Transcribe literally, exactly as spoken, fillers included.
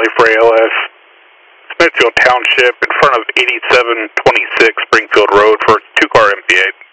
for A L S, Smithfield Township in front of eighty-seven twenty-six Springfield Road for two car M P A.